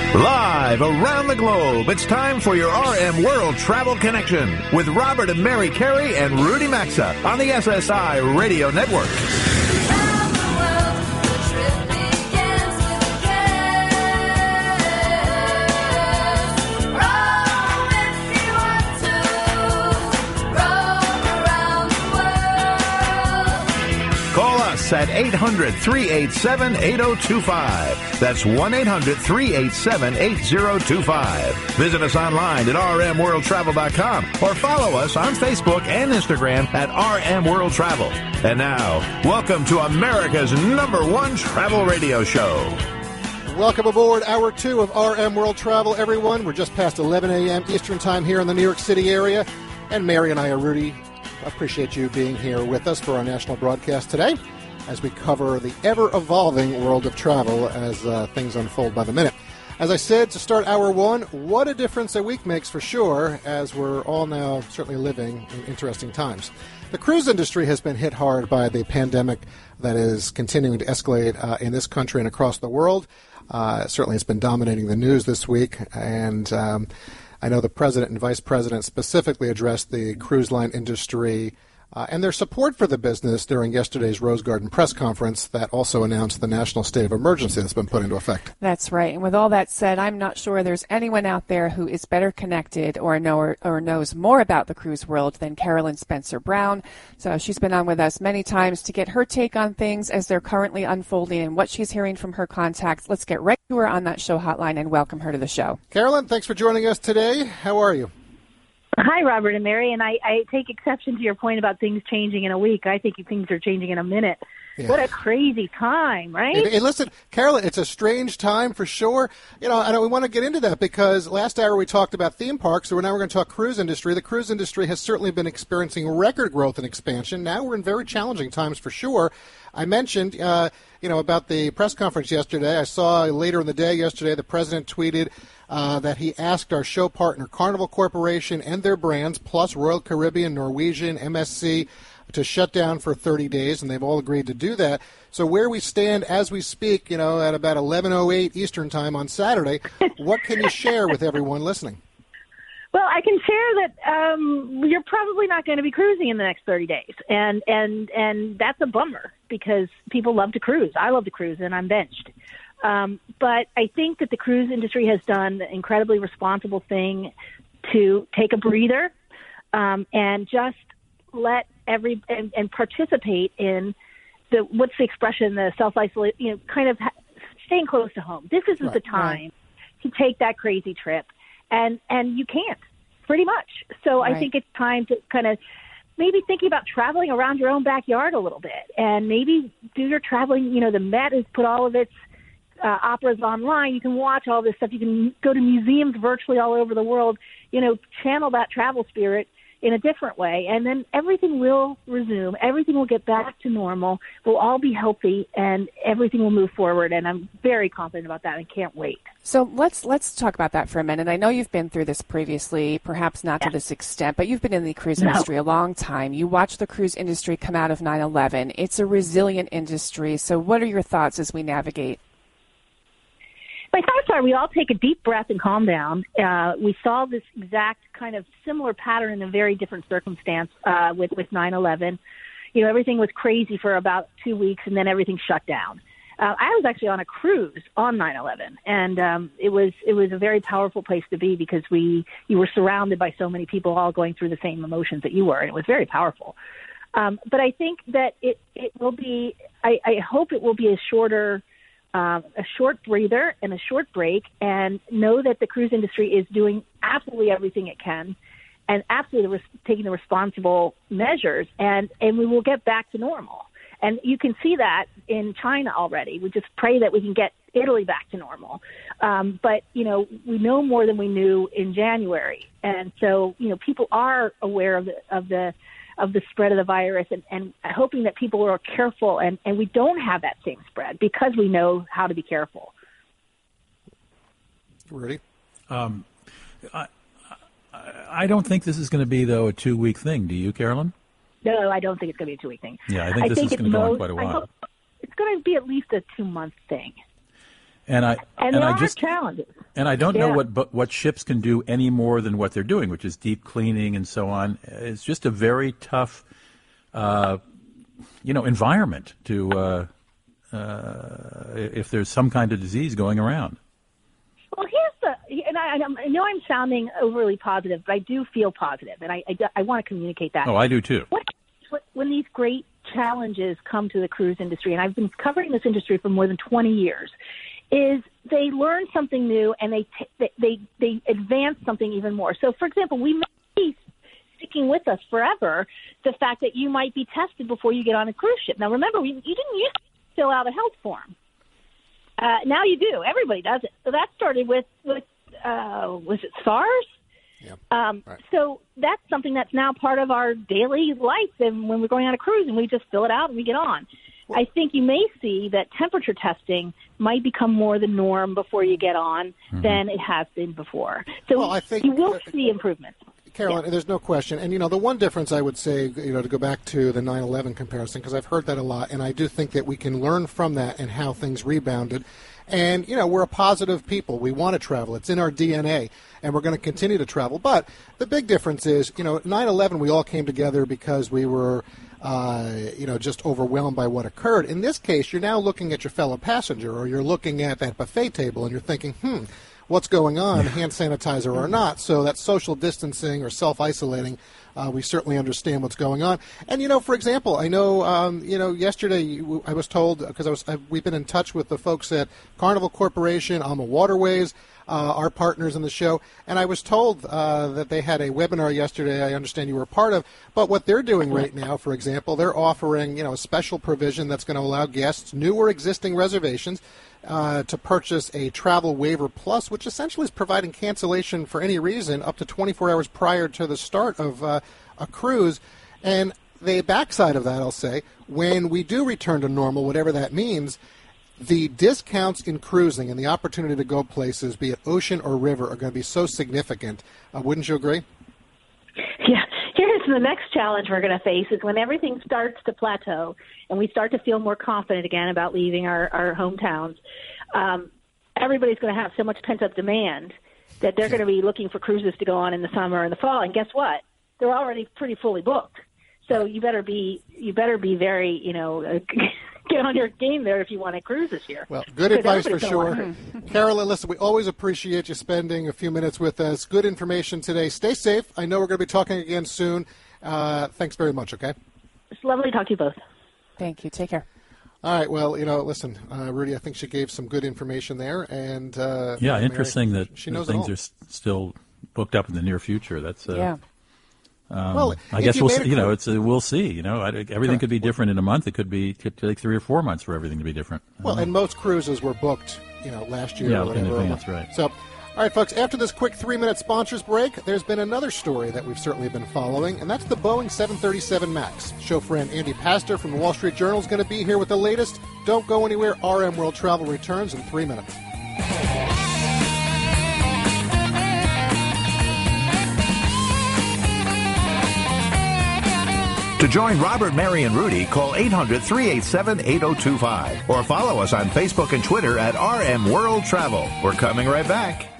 Live around the globe, it's time for your RM World Travel Connection with Robert and Mary Carey and Rudy Maxa on the SSI Radio Network. At 800-387-8025. That's 1-800-387-8025. Visit us online at rmworldtravel.com or follow us on Facebook and Instagram at RM World Travel. And now, welcome to America's #1 travel radio show. Welcome aboard Hour 2 of RM World Travel, everyone. We're just past 11 a.m. Eastern Time here in the New York City area. And Mary and I are Rudy. Appreciate you being here with us for our national broadcast today, as we cover the ever-evolving world of travel as things unfold by the minute. As I said, to start Hour 1, what a difference a week makes for sure, as we're all now certainly living in interesting times. The cruise industry has been hit hard by the pandemic that is continuing to escalate in this country and across the world. Certainly it's been dominating the news this week, and I know the president and vice president specifically addressed the cruise line industry and their support for the business during yesterday's Rose Garden press conference that also announced the national state of emergency that's been put into effect. That's right. And with all that said, I'm not sure there's anyone out there who is better connected or knows more about the cruise world than Carolyn Spencer Brown. So she's been on with us many times to get her take on things as they're currently unfolding and what she's hearing from her contacts. Let's get right to her on that show hotline and welcome her to the show. Carolyn, thanks for joining us today. How are you? Hi, Robert and Mary, and I take exception to your point about things changing in a week. I think things are changing in a minute. Yeah. What a crazy time, right? Hey, listen, Carolyn, it's a strange time for sure. You know, and we want to get into that because last hour we talked about theme parks, so now we're going to talk cruise industry. The cruise industry has certainly been experiencing record growth and expansion. Now we're in very challenging times for sure. I mentioned, about the press conference yesterday. I saw later in the day yesterday the president tweeted that he asked our show partner Carnival Corporation and their brands, plus Royal Caribbean, Norwegian, MSC, to shut down for 30 days, and they've all agreed to do that. So where we stand as we speak, at about 11:08 Eastern Time on Saturday, what can you share with everyone listening? Well, I can share that you're probably not going to be cruising in the next 30 days, and that's a bummer because people love to cruise. I love to cruise, and I'm benched. But I think that the cruise industry has done the incredibly responsible thing to take a breather and just let and participate in what's the expression, the self-isolate, kind of staying close to home. This isn't the time to take that crazy trip. And you can't, pretty much. So I think it's time to kind of maybe thinking about traveling around your own backyard a little bit and maybe do your traveling. The Met has put all of its operas online. You can watch all this stuff. You can go to museums virtually all over the world, channel that travel spirit in a different way. And then everything will resume. Everything will get back to normal. We'll all be healthy and everything will move forward. And I'm very confident about that. I can't wait. So let's talk about that for a minute. I know you've been through this previously, perhaps not to this extent, but you've been in the cruise industry a long time. You watched the cruise industry come out of 9/11. It's a resilient industry. So what are your thoughts as we navigate? My thoughts are we all take a deep breath and calm down. We saw this exact kind of similar pattern in a very different circumstance with 9/11. Everything was crazy for about 2 weeks, and then everything shut down. I was actually on a cruise on 9/11, and it was a very powerful place to be because you were surrounded by so many people all going through the same emotions that you were, and it was very powerful. But I think that it will be. I hope it will be a short breather and a short break, and know that the cruise industry is doing absolutely everything it can and absolutely taking the responsible measures, and we will get back to normal. And you can see that in China already. We just pray that we can get Italy back to normal. But, we know more than we knew in January. And so, people are aware of the spread of the virus and hoping that people are careful and we don't have that same spread because we know how to be careful. Rudy? I don't think this is going to be, though, a 2-week thing. Do you, Carolyn? No, I don't think it's going to be a 2-week thing. Yeah, I think this is going to go on quite a while. It's going to be at least a 2-month thing. And there are challenges. And I don't know what ships can do any more than what they're doing, which is deep cleaning and so on. It's just a very tough, environment to if there's some kind of disease going around. Well, and I know I'm sounding overly positive, but I do feel positive, and I want to communicate that. Oh, I do too. When these great challenges come to the cruise industry, and I've been covering this industry for more than 20 years, is they learn something new and they advance something even more. So, for example, we may be sticking with us forever the fact that you might be tested before you get on a cruise ship. Now, remember, you didn't used to fill out a health form. Now you do. Everybody does it. So that started with was it SARS? Yeah. Right. So that's something that's now part of our daily life. And when we're going on a cruise, and we just fill it out and we get on. I think you may see that temperature testing might become more the norm before you get on than it has been before. So I think you will see improvements. Carolyn, there's no question. And, the one difference I would say, to go back to the 9/11 comparison, because I've heard that a lot, and I do think that we can learn from that and how things rebounded. And, we're a positive people. We want to travel. It's in our DNA, and we're going to continue to travel. But the big difference is, 9/11, we all came together because we were, just overwhelmed by what occurred. In this case, you're now looking at your fellow passenger, or you're looking at that buffet table, and you're thinking, what's going on, hand sanitizer or not? So that social distancing or self-isolating, we certainly understand what's going on. And, for example, I know, yesterday I was told, because we've been in touch with the folks at Carnival Corporation, Alma Waterways, our partners in the show, and I was told that they had a webinar yesterday I understand you were a part of, but what they're doing right now, for example, they're offering, a special provision that's going to allow guests, new or existing reservations, to purchase a travel waiver plus, which essentially is providing cancellation for any reason up to 24 hours prior to the start of a cruise. And the backside of that, I'll say, when we do return to normal, whatever that means, the discounts in cruising and the opportunity to go places, be it ocean or river, are going to be so significant. Wouldn't you agree? Yeah. Here's the next challenge we're going to face is when everything starts to plateau and we start to feel more confident again about leaving our hometowns, everybody's going to have so much pent-up demand that they're going to be looking for cruises to go on in the summer and the fall. And guess what? They're already pretty fully booked. So you better be very, get on your game there if you want to cruise this year. Well, good advice for sure. Carolyn, listen, we always appreciate you spending a few minutes with us. Good information today. Stay safe. I know we're going to be talking again soon. Thanks very much, okay? It's lovely to talk to you both. Thank you. Take care. All right. Well, listen, Rudy, I think she gave some good information there. And interesting Mary, that she knows things are still booked up in the near future. That's well, I guess we'll see. We'll see. Everything could be different in a month. It could take 3 or 4 months for everything to be different. Well, and most cruises were booked, last year. Yeah, or whatever. in advance, right. So, all right, folks. After this quick 3-minute sponsors break, there's been another story that we've certainly been following, and that's the Boeing 737 MAX. Show friend Andy Pastor from the Wall Street Journal is going to be here with the latest. Don't go anywhere. RM World Travel returns in 3 minutes. To join Robert, Mary, and Rudy, call 800-387-8025 or follow us on Facebook and Twitter at RM World Travel. We're coming right back.